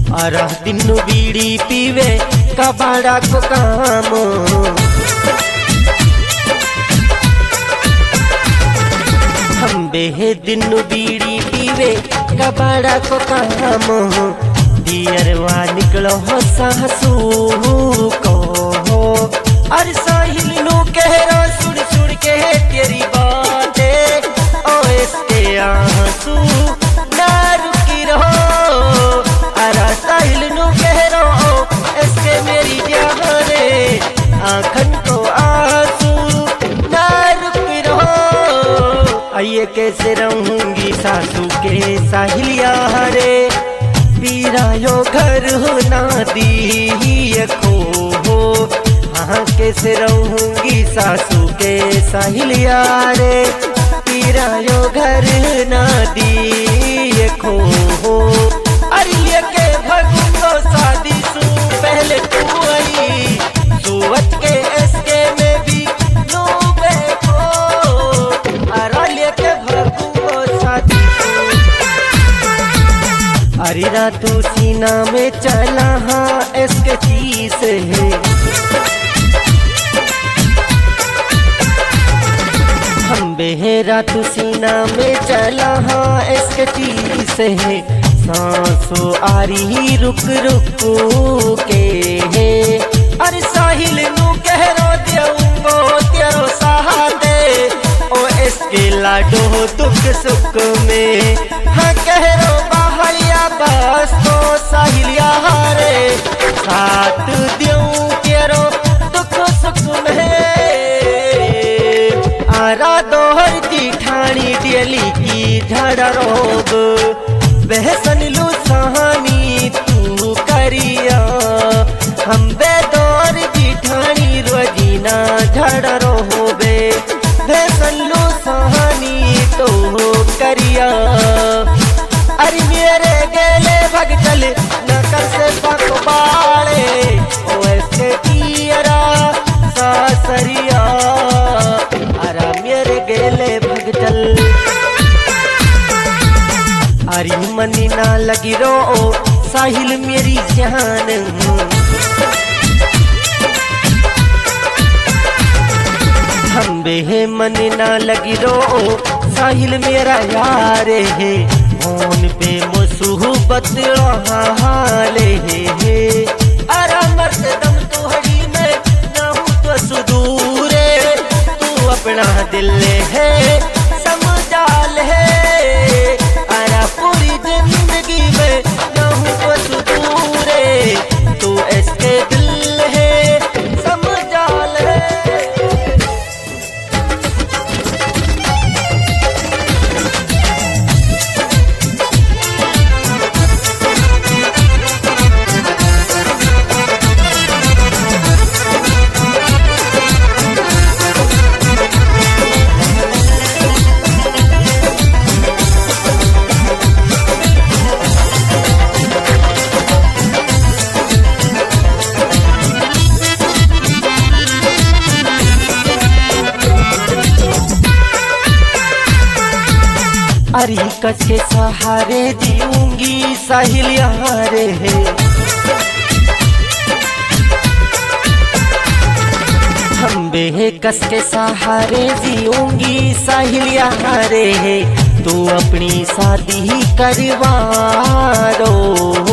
अरा दिनु बीड़ी पीवे कबाड़ा को काम, हम बेहे दिनु बीड़ी पीवे कबाड़ा को काम। दियरवा निकलो हो सासू को, अरे साहिल नु कह रो सुड़ सुड़ के तेरी बातें, ओ इसके आंसू ना रुकी रहो। अरे साहिल नु कह रो इसके मेरी जाने, आँखन को आंसू ना रुकी रहो। आइए कैसे रहूंगी सासू के साहिलिया रे, पीरायो घर हो ना दी खो। हाँ कैसे रहूंगी सासू के साहिलिया रे, पीरायो घर ना दी खो। अरे के भगुनो शादी सू पहले तू आई, सुवत के इसके में भी नो बैठो। अरे के भगुनो शादी सू, अरे रातू सीना में चला हाँ इसके चीज है। हम बेहरा तू सीना में चला हाँ इसके चीज है। सांसों आ रही रुक रुक के है, अरे साहिल नु कह रो देऊंगो तेरो सहाते, ओ इसके लाडो दुख सुख में। हाँ कह रो बाहलिया बस तो साहिलिया रे, साथ देऊं तेरो दुख सुख में। आरा दोहर की ठाणी डेली की झड़ रोग, बहसन लू सहानी तू करिया। हम बेदौर की ठाणी रोजीना झड़ रोबे, बहसन लू सहानी तो करिया। अरे मेरे गेले भग चल न कर से पकबाड़े, ओ ऐसे कियरा सासरिया। अरे मेरे गेले भग चल, अरे मनी ना लगी रो साहिल मेरी जान। हम बेहे मन ना लगी रो साहिल मेरा यार है, फोन पे मुसीबत हाले है। अरे मर्द दम तो हड़ी में ना हूँ तो सुदूर, तू अपना दिल है समझाल है। अरे पूरी जिंदगी में ना हूँ तो सुदूर, तू इसके दिल है समझाल है। अरे कस के सहारे जीऊंगी साहिलिया रे, हम बेहे कस के सहारे जीऊंगी साहिलिया रे। तू अपनी शादी करवा दो,